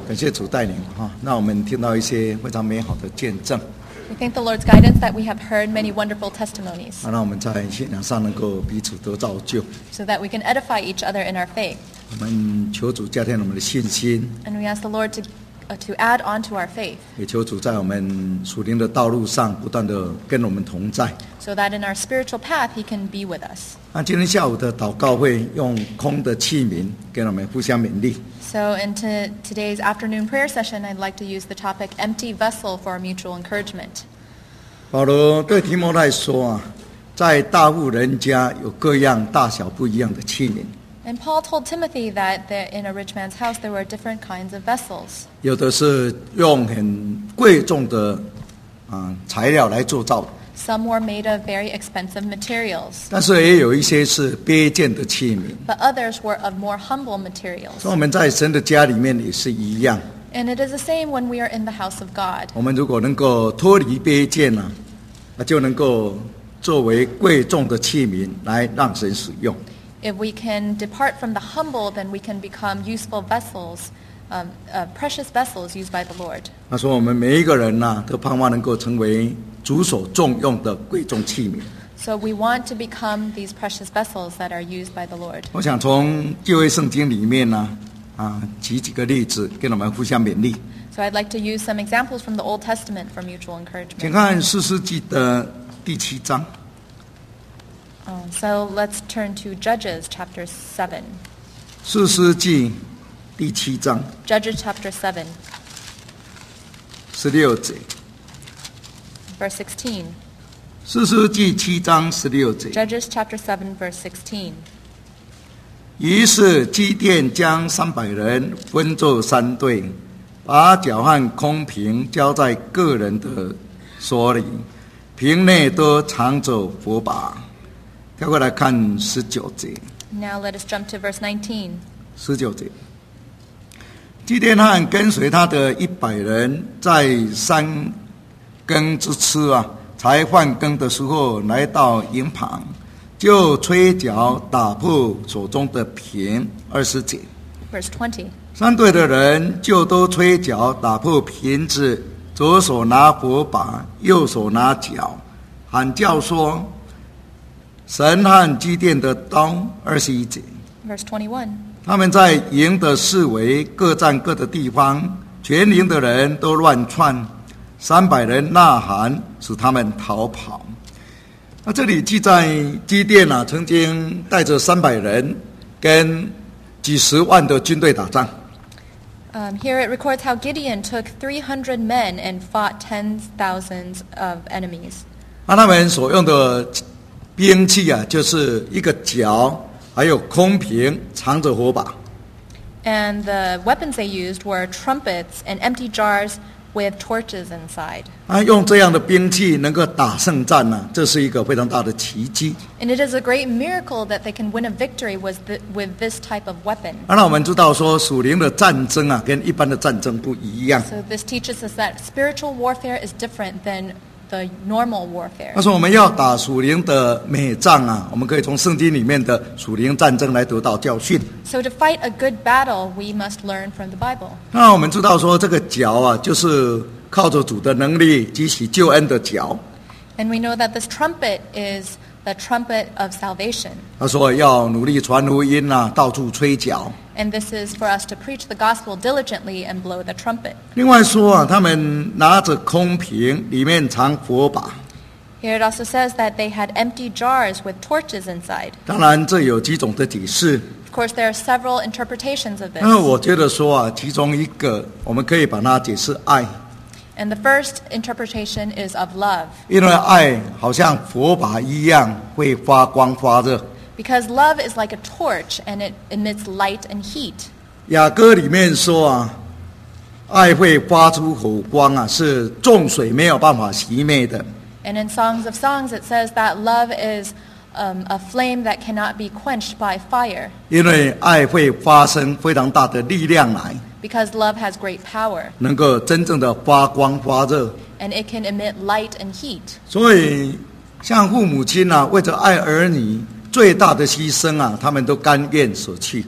感谢主带领哈，那我们听到一些非常美好的见证。 We thank the Lord's guidance that we have heard many wonderful testimonies, 让我们在信仰上能够彼此得造就。 so that we can edify each other in our faith. 我们求主加添我们的信心， And we ask the Lord to add on to our faith, 也求主在我们属灵的道路上不断的跟我们同在。 so that in our spiritual path He can be with us. 那今天下午的祷告会用空的器皿跟我们互相勉励。 So into today's afternoon prayer session, I'd like to use the topic empty vessel for our mutual encouragement. 保罗对提摩太说啊，在大户人家有各样大小不一样的器皿， And Paul told Timothy that in a rich man's house there were different kinds of vessels. 有的是用很贵重的材料来做造的， Some were made of very expensive materials, 但是也有一些是卑贱的器皿。 but others were of more humble materials. 所以我们在神的家里面也是一样， And it is the same when we are in the house of God. 我们如果能够脱离卑贱呢，就能够作为贵重的器皿来让神使用。 If we can depart from the humble, then we can become useful vessels, precious vessels used by the Lord. 他说我们每一个人呢，都盼望能够成为主所重用的贵重器皿。 So we want to become these precious vessels that are used by the Lord. 我想从旧约圣经里面呢，举几个例子跟我们互相勉励。 So I'd like to use some examples from the Old Testament for mutual 请 encouragement. 看士师记的第7章。 So let's turn to Judges chapter 7. 士师记第7章 Judges chapter 7, 16节。 verse 16. 士师记7章16节。 Judges chapter 7, verse 16. 于是基甸将300人分作3队，把脚和空瓶交在个人的手里，瓶内都藏着火把。跳过来看19节。 Now let us jump to verse 19. 19节，基甸和跟随他的100人，在3更之次才换更的时候，来到营旁，就吹角打破手中的瓶。20节， Verse 20. 3队的人就都吹角打破瓶子，左手拿火把，右手拿角，喊叫说：神和基甸的刀。21节， Verse 21. 他们在营的四围各占各的地方，全营的人都乱窜，300人呐喊，使他们逃跑。那这里记载基甸曾经带着300人跟几十万的军队打仗。 Here it records how Gideon took 300 men and fought tens thousands of enemies. 那他们所用的兵器就是一个角，还有空瓶，藏着火把。 And the weapons they used were trumpets and empty jars with torches inside. 用这样的兵器能够打胜战这是一个非常大的奇迹。 And it is a great miracle that they can win a victory with this type of weapon. 让我们知道说，属灵的战争跟一般的战争不一样。 So this teaches us that spiritual warfare is different than the normal warfare. 他说我们要打属灵的美仗我们可以从圣经里面的属灵战争来得到教训。 So to fight a good battle, we must learn from the Bible. 那我们知道说，这个角就是靠着主的能力激起救恩的角。 And we know that this trumpet is the trumpet of salvation. 他说要努力传福音到处吹角。 And this is for us to preach the gospel diligently and blow the trumpet. 另外说他们拿着空瓶，里面藏火把。 Here it also says that they had empty jars with torches inside. 当然这有几种的解释。 Of course, there are several interpretations of 但是 this. 我觉得说其中一个我们可以把它解释爱。 And the first interpretation is of love. 因为爱好像火把一样会发光发热。 Because love is like a torch and it emits light and heat. 雅歌里面说爱会发出火光是众水没有办法熄灭的。 And in Songs of Songs it says that love is a flame that cannot be quenched by fire. 因为爱会发生非常大的力量来， Because love has great power. 能够真正的发光发热。 And it can emit light and heat. 所以像父母亲为着爱儿女最大的牺牲他们都甘愿舍弃。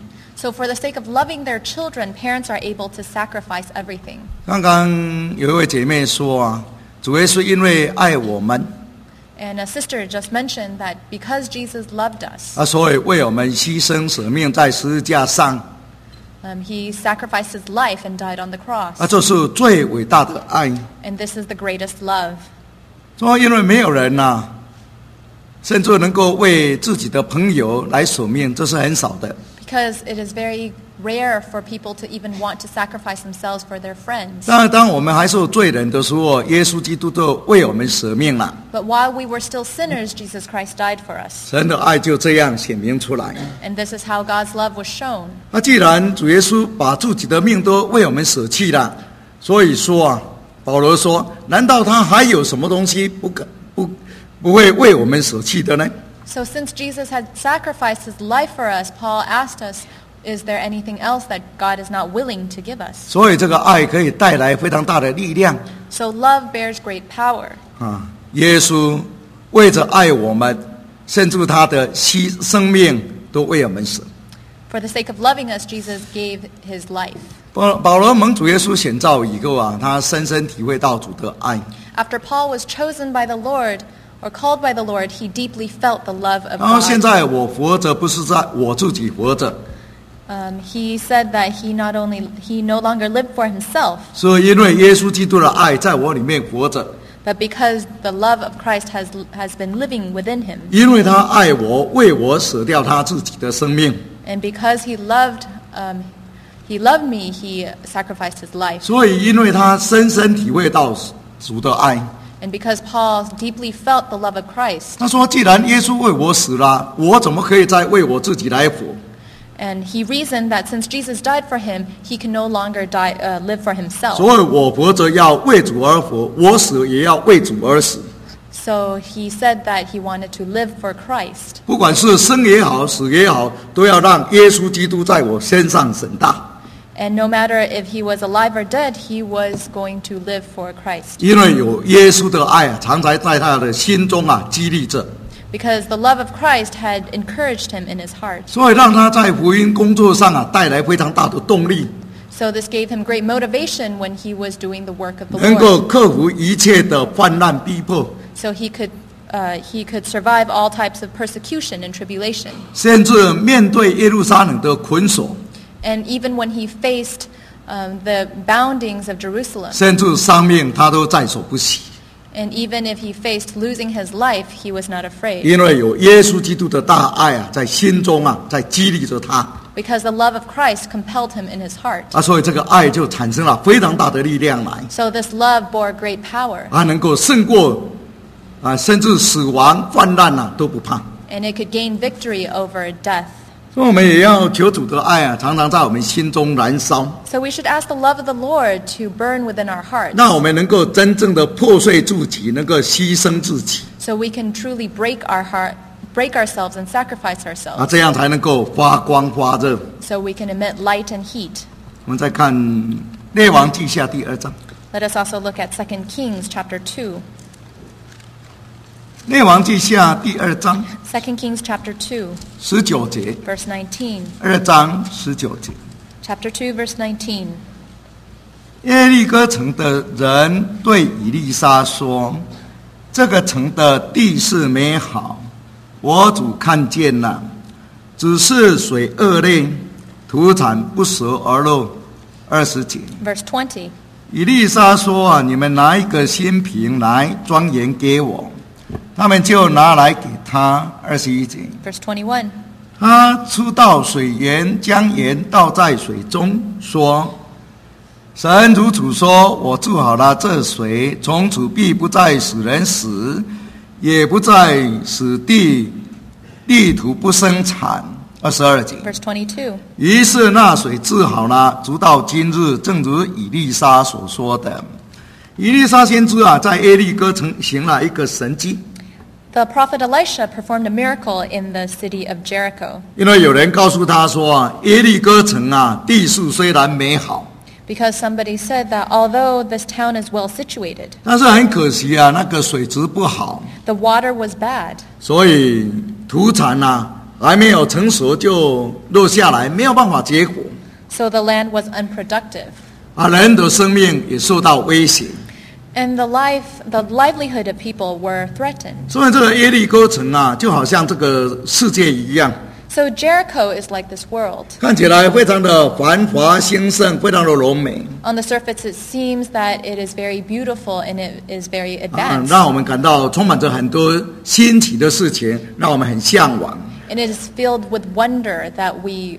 So for the sake of loving their children, parents are able to sacrifice everything. 刚刚有一位姐妹说啊，主耶稣因为爱我们， And a sister just mentioned that because Jesus loved us, 所以为我们牺牲舍命在十字架上， he sacrificed his life and died on the cross. 这是最伟大的爱。 And this is the greatest love. 说因为没有人甚至能够为自己的朋友来舍命，这是很少的。 Because it is very rare for people to even want to sacrifice themselves for their friends. 当我们还是罪人的时候，耶稣基督就为我们舍命了。 But while we were still sinners, Jesus Christ died for us. 神的爱就这样显明出来。 And this is how God's love was shown. 既然主耶稣把自己的命都为我们舍弃了，所以说保罗说，难道他还有什么东西不会为我们舍弃的呢？ So since Jesus had sacrificed his life for us, Paul asked us, is there anything else that God is not willing to give us? 所以这个爱可以带来非常大的力量。 So love bears great power. 耶稣为着爱我们，甚至他的生命都为我们舍。 For the sake of loving us, Jesus gave his life. 保罗蒙主耶稣显召以后他深深体会到主的爱。 After Paul was chosen by the Lord, or called by the Lord, he deeply felt the love of 然后 God. 现在我活着，不是在我自己活着， He said that he no longer lived for himself, 是因为耶稣基督的爱在我里面活着， but because the love of Christ has been living within him. 因为他爱我，为我舍掉他自己的生命， And because he loved me, he sacrificed his life. 所以因为他深深体会到主的爱， And because Paul deeply felt the love of Christ, 他说：“既然耶稣为我死了，我怎么可以再为我自己来活？ and he reasoned that since Jesus died for him, he can no longer live for himself. 所以我活着要为主而活，我死也要为主而死。 So he said that he wanted to live for Christ. 不管是生也好，死也好，都要让耶稣基督在我身上显大。 And no matter if he was alive or dead, he was going to live for Christ. 因为有耶稣的爱常在他的心中激励着， Because the love of Christ had encouraged him in his heart. 所以让他在福音工作上带来非常大的动力， So this gave him great motivation when he was doing the work of the 能够 Lord. 克服一切的患难逼迫， So he could survive all types of persecution and tribulation. 甚至面对耶路撒冷的捆锁， And even when he faced the boundings of Jerusalem, 甚至丧命，他都在所不惜。 and even if he faced losing his life, he was not afraid. 因为有耶稣基督的大爱在心中在激励着他， Because the love of Christ compelled him in his heart. 所以这个爱就产生了非常大的力量来， So this love bore great power. 能够胜过甚至死亡患难都不怕。 And it could gain victory over death. 所以我们也要求主的爱常常在我们心中燃烧， So we should ask the love of the Lord to burn within our hearts. 让我们能够真正的破碎自己，能够牺牲自己， So we can truly break ourselves and sacrifice ourselves. 这样才能够发光发热。 So we can emit light and heat. 我们再看列王记下第2章， Let us also look at 2 Kings chapter 2. 列王记下第2章 2 Kings chapter 2, 19节 verse 19. ，2章19节。 Chapter 2, verse 19. 耶利哥城的人对以利沙说：“这个城的地势美好，我主看见了，只是水恶劣，土产不熟而漏。”20节， Verse 20. 以利沙说：“你们拿一个新瓶来装盐给我。”他们就拿来给他。21节， Verse 21. 他出到水源，将盐倒在水中，说：“神如主说，我治好了这水，从此必不再使人死，也不再使地土不生产。”22节， Verse 22. 于是那水治好了，直到今日，正如以利沙所说的。以利沙先知在耶利哥城行了一个神迹， The prophet Elisha performed a miracle in the city of Jericho. 因为有人告诉他说，耶利哥城地势虽然美好， Because somebody said that although this town is well situated, 但是很可惜那个水质不好， the water was bad. 所以土产还没有成熟就落下来，没有办法结果。 So the land was unproductive. 人的生命也受到威胁。 And the livelihood of people were threatened. 所以这个耶利哥城就好像这个世界一样， So Jericho is like this world. 看起来非常的繁华兴盛，非常的柔美。 On the surface, it seems that it is very beautiful and it is very advanced. 让我们感到充满着很多新奇的事情，让我们很向往。 And it is filled with wonder that we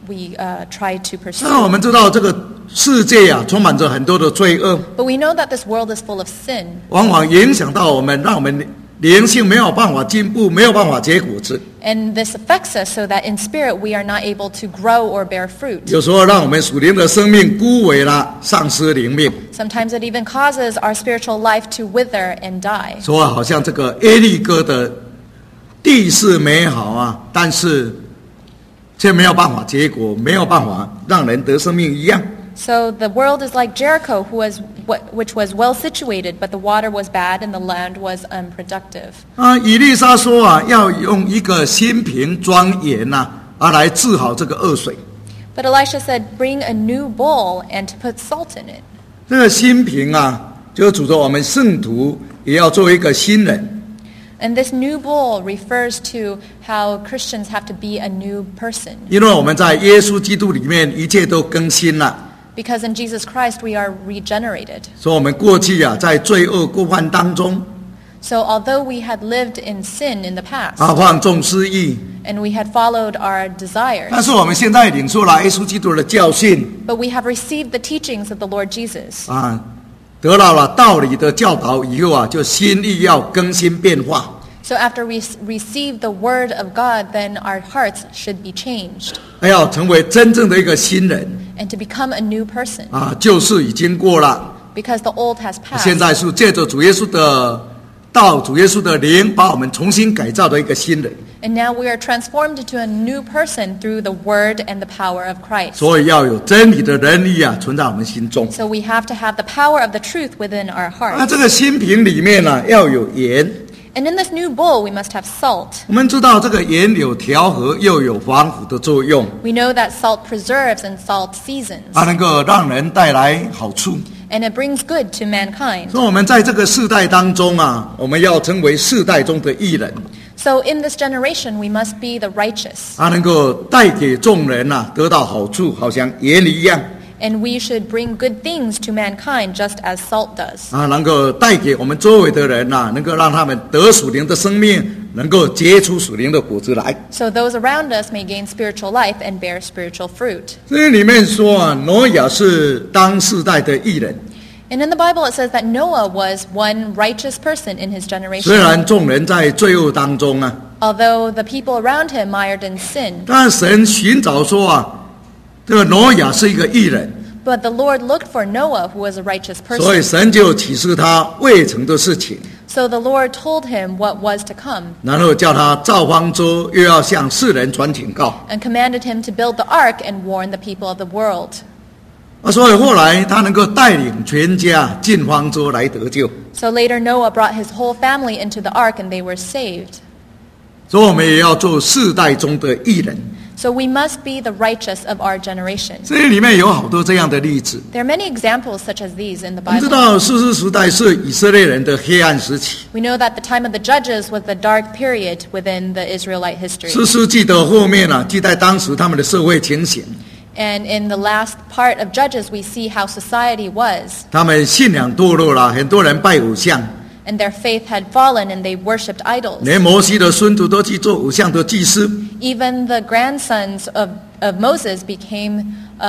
try to 但我 pursue. 们知道这个世界充满着很多的罪恶， But we know that this world is full of sin. 往往影响到我们，让我们灵性没有办法进步，没有办法结果子。 And this affects us so that in spirit we are not able to grow or bear fruit. 有时候让我们属灵的生命枯萎了，丧失灵命。 Sometimes it even causes our spiritual life to wither and die. 说好像这个耶利哥的地势美好但是却没有办法结果，没有办法让人得生命一样。 So the world is like Jericho, which was well situated, but the water was bad and the land was unproductive. 以利沙说要用一个新瓶装盐来治好这个恶水。 But Elisha said, bring a new bowl and to put salt in it. 这个新瓶就指着我们圣徒也要做一个新人。 And this new bowl refers to how Christians have to be a new person. 因为我们在耶稣基督里面一切都更新了。 Because in Jesus Christ we are regenerated. 所以我们过去在罪恶过犯当中 So although we had lived in sin in the past, 放纵私欲， and we had followed our desires, 但是我们现在领受了耶稣基督的教训 but we have received the teachings of the Lord Jesus. 得到了道理的教导以后就心意要更新变化。 So after we receive the word of God, then our hearts should be changed 要成为真正的一个新人 and to become a new person. 旧事已经过了， Because the old has 现 passed. 在是借着主耶稣的道、主耶稣的灵，把我们重新改造的一个新人。 And now we are transformed into a new person through the word and the power of Christ. 所以要有真理的能力存在我们心中。 So we have to have the power of the truth within our 这 hearts. 个新瓶里面要有盐。 And in this new bowl, we must have salt. 我们知道这个盐有调和又有防腐的作用， We know that salt preserves and salt seasons. 能够让人带来好处。 And it brings good to mankind. 所以我们在这个世代当中我们要成为世代中的义人， So in this generation, we must be the righteous. 能够带给众人得到好处，好像盐一样。 And we should bring good things to mankind just as salt does. 能够带给我们周围的人能够让他们得属灵的生命，能够结出属灵的果子来。 So those around us may gain spiritual life and bear spiritual fruit. 这里面说挪亚是当世代的义人， And in the Bible it says that Noah was one righteous person in his 虽 generation. 然众人在罪恶当中 Although the people around him mired in sin. 但神寻找说这个挪亚是一个义人， But the Lord looked for Noah, who was a righteous 所以 person. 神就启示他未成的事情， So the Lord told him what was to come 然后叫他造方舟，又要向世人传警告。 and commanded him to build the ark and warn the people of the world. 所以后来他能够带领全家进方舟来得救。 So later Noah brought his whole family into the ark and they were saved. 所以我们也要做世代中的义人。 So we must be the righteous of our generation. 这里面有好多这样的例子。 There are many examples such as these in the 我们知 Bible. 道士师时代是以色列人的黑暗时期， We know that the time of the Judges was the dark period within the Israelite history. 士师记的后面记载当时他们的社会情形， And in the last part of Judges, we see how society was. 他们信仰堕落了，很多人拜偶像， And their faith had fallen and they worshipped idols. 连摩西的孙徒都去做偶像的祭司。 Even the grandsons of Moses became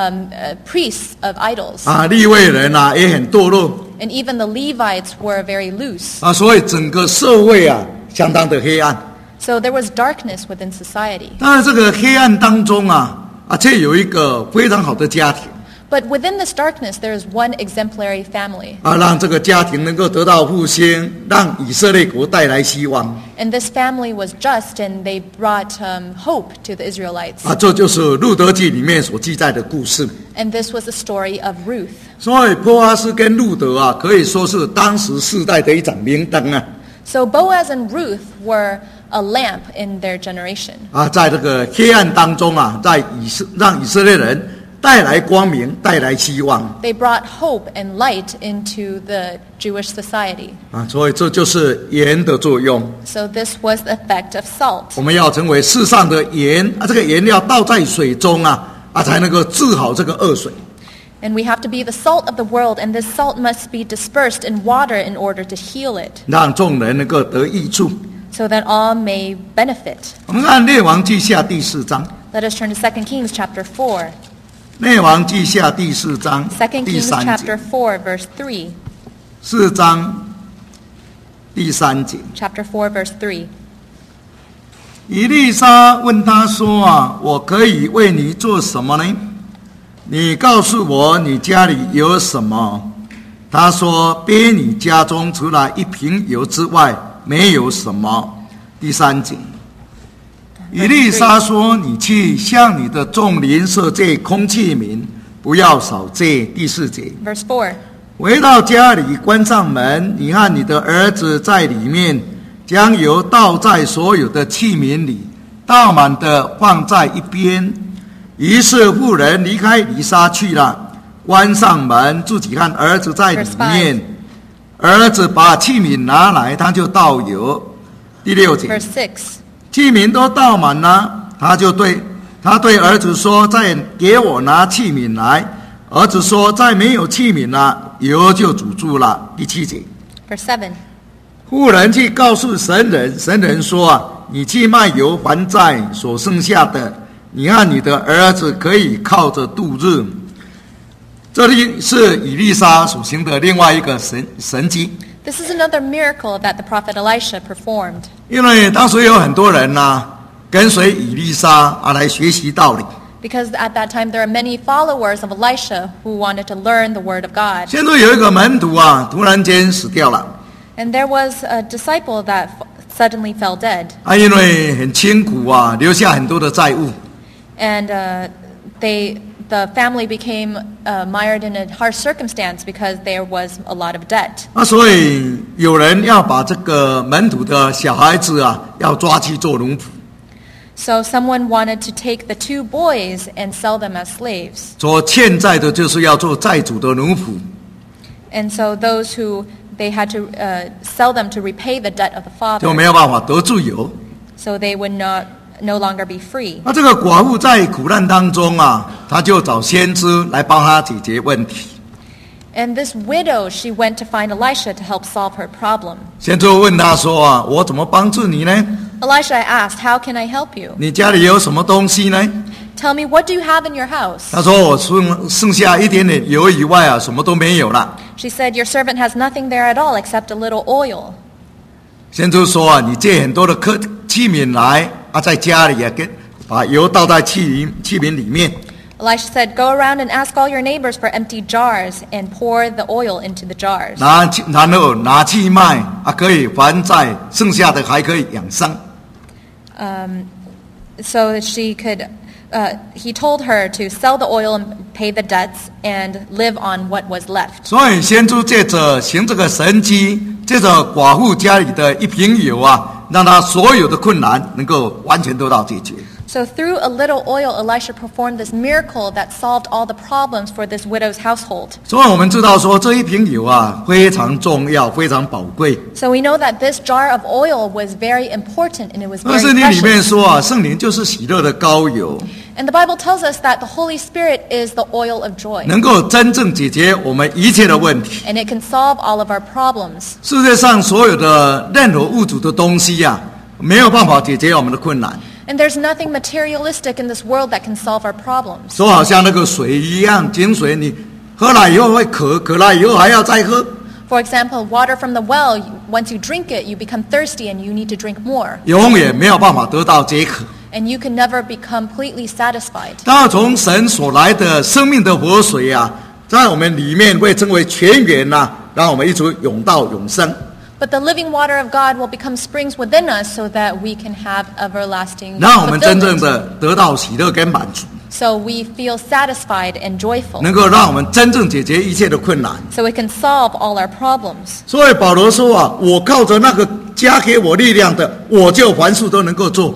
priests of idols. 利未人也很堕落 And even the Levites were very loose. 所以整个社会相当的黑暗。 So there was darkness within society. 当然，这个黑暗当中却有一个非常好的家庭 But within this darkness, there is one exemplary family. 让这个家庭能够得到复兴，让以色列国带来希望 And this family was just, and they brought hope to the Israelites. 这就是路德记里面所记载的故事。 And this was the story of Ruth. 所以波阿斯跟路德可以说是当时世代的一盏明灯 So Boaz and Ruth were a lamp in their generation. 在这个黑暗当中让以色列人带来光明，带来希望。 They brought hope and light into the Jewish society. 所以这就是盐的作用。 So this was the effect of salt. 我们要成为世上的盐这个盐要倒在水中才能够治好这个恶水。 And we have to be the salt of the world, and this salt must be dispersed in water in order to heal it, 让众人能够得益处。 so that all may benefit. 我们看列王记下第4章， Let us turn to 2 Kings chapter 4. 列王记下第4章 2 第 Kings 3 chapter 节， 4, verse 3. 4章第3节。 Chapter 4, verse 3. 以利沙问他说我可以为你做什么呢？你告诉我你家里有什么？他说别你家中除了1瓶油之外没有什么。第3节，以利沙说你去向你的众邻舍这空器皿，不要少这。第4节， Verse 4. 回到家里关上门，你和你的儿子在里面，将油倒在所有的器皿里，倒满的放在一边。于是妇人离开以利沙去了，关上门，自己和儿子在里面。儿子把器皿拿来，他就倒油。第6节， Verse 6. 器皿都倒满了，他对儿子说：“再给我拿器皿来。”儿子说：“再没有器皿了，油就煮住了。”第7节， Verse 7. 妇人去告诉神人，神人说：“你去卖油还债，所剩下的，你和你的儿子可以靠着度日。”这里是以利沙所行的另外一个神迹。 This is another miracle that the prophet Elisha performed. 因为当时有很多人跟随以利沙来学习道理。 Because at that time there are many followers of Elisha who wanted to learn the word of God. 现在有一个门徒突然间死掉了。 And there was a disciple that suddenly fell dead. 因为很辛苦留下很多的债务。 And the family became mired in a harsh circumstance because there was a lot of debt. 所以有人要把这个门徒的小孩子要抓去做奴仆。 So someone wanted to take the 2 boys and sell them as slaves. 做欠债的就是要做债主的奴仆。 And so those who they had to sell them to repay the debt of the 就没 father. 有办法得自由。 So they would no longer be free. 这个寡妇在苦难当中她就找先知来帮她解决问题。 And this widow, she went to find Elisha to help solve her problem. 先知问她说我怎么帮助你呢？ Elisha asked, "How can I help you? 你家里有什么东西呢？ Tell me, what do you have in your house?" 他说我剩下一点点油以外什么都没有了。 She said, "Your servant has nothing there at all except a little oil." 先知说你借很多的器皿来在家里把油倒在器皿里面。 Elisha said, "Go around and ask all your neighbors for empty jars and pour the oil into the jars. 然后拿去卖可以还债，剩下的还可以养生。 So that she could, he told her to sell the oil and pay the debts and live on what was left. 所以先知借着行这个神迹，借着寡妇家里的1瓶油让她所有的困难能够完全得到解决。 So through a little oil, Elisha performed this miracle that solved all the problems for this widow's household. 所以我们知道说这1瓶油非常重要，非常宝贵。 So we know that this jar of oil was very important and it was 那 very 圣经里面 precious. 说圣灵就是喜乐的膏油， And the Bible tells us that the Holy Spirit is the oil of joy. 能够真正解决我们一切的问题。 And it can solve all of our problems. 世界上所有的任何物质的东西没有办法解决我们的困难。 And there's nothing materialistic in this world that can solve our problems. 说好像那个水一样，井水你喝了以后会渴，渴了以后还要再喝。 For example, water from the well, once you drink it, you become thirsty and you need to drink more. 永远没有办法得到解渴。 And you can never be completely satisfied. 当从神所来的生命的活水在我们里面会成为泉源让我们一直涌到永生。 But the living water of God will become springs within us so that we can have everlasting 让我们真正 fulfillment. 的得到喜乐跟满足， So we feel satisfied and joyful. 能够让我们真正解决一切的困难。 So we can solve all our problems. 所以保罗说我靠着那个加给我力量的，我就凡事都能够做。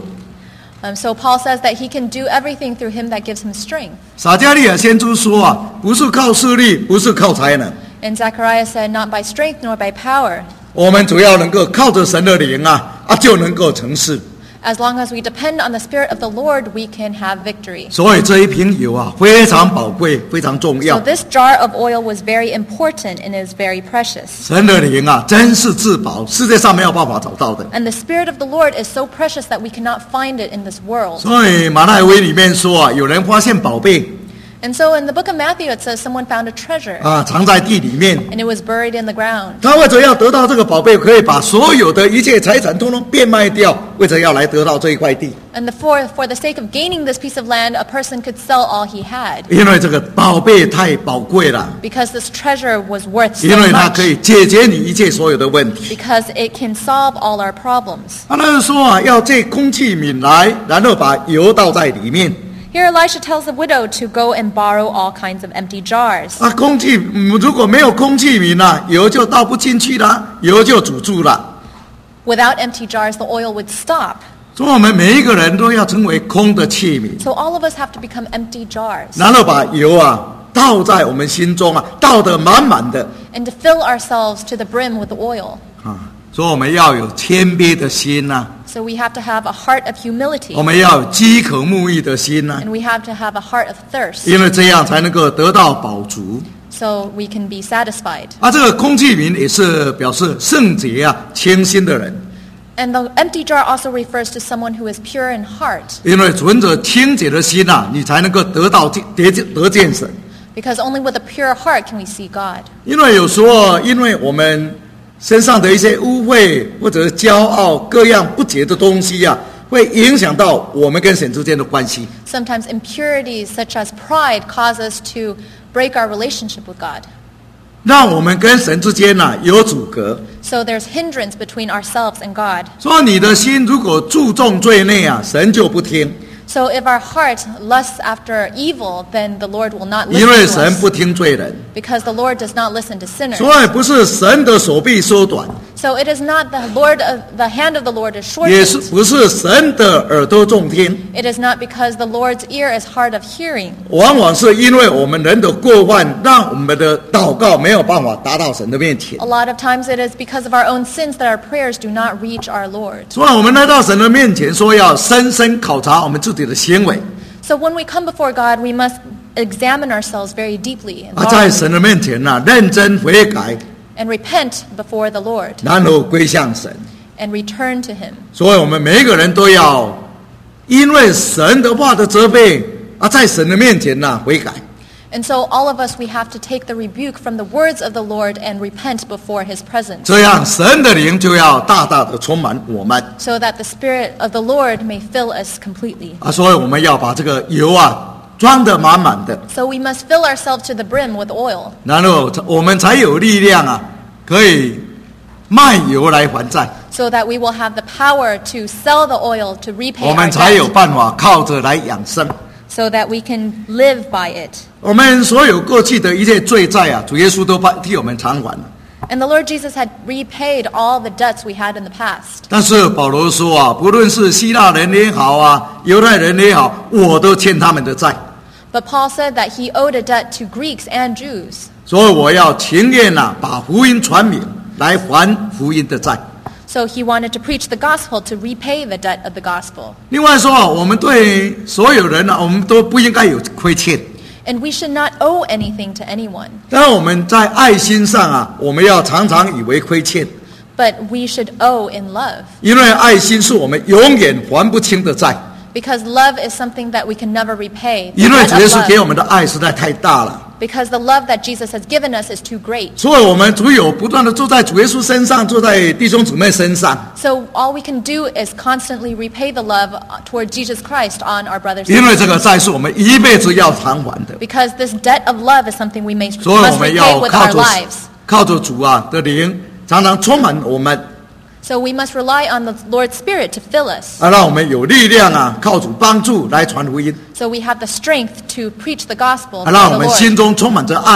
So Paul says that he can do everything through him that gives him strength. 撒迦利亚先知说啊，不是靠势力，不是靠才能， And Zechariah said, not by strength nor by power. 我们主要能够靠着神的灵就能够成事。 As long as we depend on the Spirit of the Lord, we can have victory. 所以这一瓶油非常宝贵，非常重 So 要。 this jar of oil was very important and is very precious. 神的灵真是至宝，世界上没有办法找到的。 And the Spirit of the Lord is so precious that we cannot find it in this world. 所以马太福音里面说有人发现宝贝 And so in the book of Matthew, it says someone found a treasure, 藏在地里面。 and it was buried in the ground. 他为着要得到这个宝贝，可以把所有的一切财产通通变卖掉，为着要来得到这一块地。 And for the sake of gaining this piece of land, a person could sell all he had, 因为这个宝贝太宝贵了， because this treasure was worth so 因为它 much, 可以解决你一切所有的问题。 because it can solve all our problems. 他那时说要借空器皿来，然后把油倒在里面。 Here Elisha tells the widow to go and borrow all kinds of empty jars. 空气如果没有空气皿油就倒不进去了，油就阻住了。 Without empty jars, the oil would stop. 所以我们每一个人都要成为空的器皿， So all of us have to become empty jars, 然后把油倒在我们心中倒得满满的 and to fill ourselves to the brim with oil. 所以我们要有谦卑的心 So we have to have a heart of humility, 我们要有饥渴沐浴的心 and we have to have a heart of thirst, 因为这样才能够得到饱足。 so we can be satisfied. 这个空器皿也是表示圣洁清心的人， And the empty jar also refers to someone who is pure in heart, 因为存着清洁的心你才能够得见神。 because only with a pure heart can we see God. 因为有时候，因为我们身上的一些污秽或者是骄傲各样不洁的东西会影响到我们跟神之间的关系。 Sometimes impurities such as pride cause us to break our relationship with God. 让我们跟神之间有阻隔。 So there's hindrance between ourselves and God. 说你的心如果注重罪内神就不听， So if our heart lusts after evil, then the Lord will not 因为 listen to 神 us, 不听罪人， because the Lord does not listen to sinners. 所以不是神的手臂缩短， So it is not the hand of the Lord is 也是 shortened. 不是神的耳朵重听， It is not because the Lord's ear is hard of hearing. 往往是因为我们人的过犯，让我们的祷告没有办法达到神的面前。 A lot of times it is because of our own sins that our prayers do not reach our Lord. 所以我们来到神的面前，说要深深考察我们自己的行为， So when we come before God, we must examine ourselves very deeply and 在 thoroughly 神的面前认真悔改， and repent before the Lord 然后归向神。 and return to Him. 所以我们每一个人都要因为神的话的责备在神的面前悔改。 And so all of us, we have to take the rebuke from the words of the Lord and repent before His presence, 这样神的灵就要大大的充满我们 so that the Spirit of the Lord may fill us completely. 所以我们要把这个油装得满满的， So we must fill ourselves to the brim with oil, 然后我们才有力量可以卖油来还债， so that we will have the power to sell the oil to repay 我 our 们才有 debt, 办法靠着来养生。 so that we can live by it. 我们所有过去的一切罪债主耶稣都替我们偿还了。 And the Lord Jesus had repaid all the debts we had in the past. 但是保罗说不论是希腊人也好犹太人也好，我都欠他们的债， But Paul said that he owed a debt to Greeks and Jews. 所以我要情愿把福音传明，来还福音的债。 So he wanted to preach the gospel to repay the debt of the gospel. 另外说我们对所有人我们都不应该有亏欠。 And we should not owe anything to anyone. 但我们在爱心上我们要常常以为亏欠， But we should owe in love. 因为爱心是我们永远还不清的债。 Because love is something that we can never repay. The 因为 debt 主 of 耶稣给 love. 我们的爱实在太大了， Because the love that Jesus has given us is too great. 所以我们只有不断的坐在主耶稣身上，坐在弟兄姊妹身上。 So all we can do is constantly repay the love toward Jesus Christ on our brothers and 因为这个 sisters. 债是我们一辈子要偿还的， Because this debt of love is something we must 所以我们 repay 要 with 靠 our 着 lives. 靠着主的灵，常常充满我们， So we must rely on the Lord's Spirit to fill us. 让我们有力量靠主帮助来传福音， So we have the strength to preach the gospel 让 of 我 the 们心 Lord. 中充满着爱，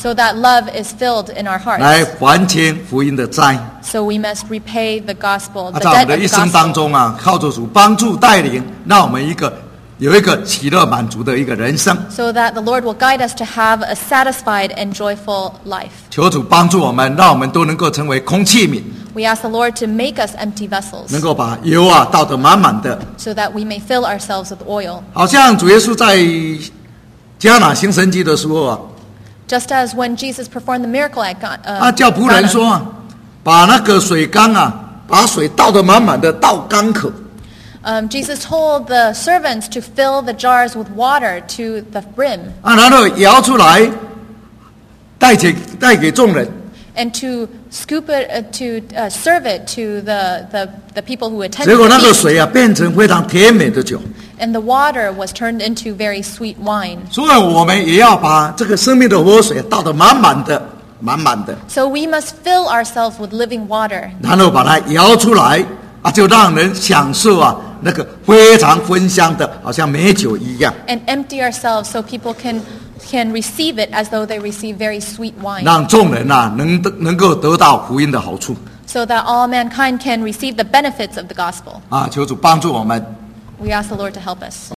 so that love is filled in our 来 hearts. 还清福音的债。 So we must repay the gospel, 在 the 我们 debt 的 of 一 the 生当 gospel. 中啊，靠着主帮助带领，让我们有一个喜乐满足的一个人生。 So that the Lord will guide us to have a satisfied and joyful life. 求主帮助我们，让我们都能够成为空器皿， We ask the Lord to make us empty vessels, 能够把油啊倒得满满的。 so that we may fill ourselves with oil. 好像主耶稣在迦拿行神迹的时候啊， Just as when Jesus performed the miracle at 他叫仆人说 Ghana, 啊，把那个水缸啊，把水倒得满满的，到缸口。 Jesus told the servants to fill the jars with water to the brim 啊，然后舀出来，带给众人。 and to scoop it, to serve it to the people who attended 结果那 the 个 feast. 水啊，变成非常甜美的酒。 And the water was turned into very sweet wine. 所以我们也要把这个生命的活水倒得满满的，满满的， So we must fill ourselves with living water 然后把它舀出来啊，就让人享受啊那个非常芬香的，好像美酒一样， and empty ourselves so people can receive it as though they receive very sweet wine, 让众人啊能够得到福音的好处 so that all mankind can receive the benefits of the gospel. 啊！求主帮助我们。 We ask the Lord to help us.